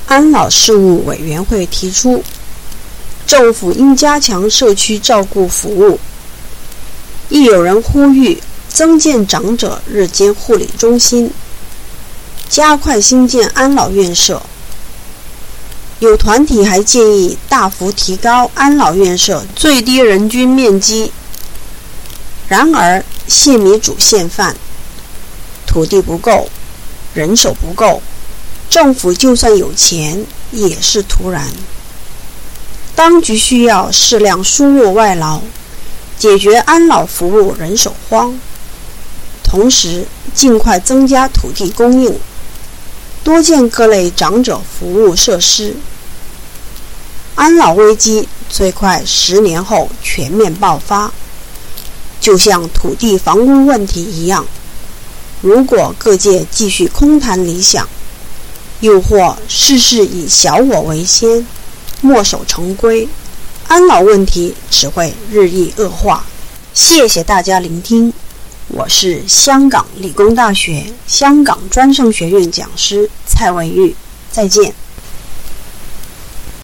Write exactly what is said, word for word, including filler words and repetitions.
安老事务委员会提出，政府应加强社区照顾服务。亦有人呼吁增建长者日间护理中心，加快兴建安老院舍。有团体还建议大幅提高安老院舍最低人均面积。然而县民主现犯，土地不够，人手不够，政府就算有钱也是徒然。当局需要适量输入外劳，解决安老服务人手荒，同时尽快增加土地供应，多建各类长者服务设施。安老危机最快十年后全面爆发，就像土地房屋问题一样，如果各界继续空谈理想，又或事事以小我为先，墨守成规，安老问题只会日益恶化。谢谢大家聆听，我是香港理工大学香港专上学院讲师蔡文玉，再见。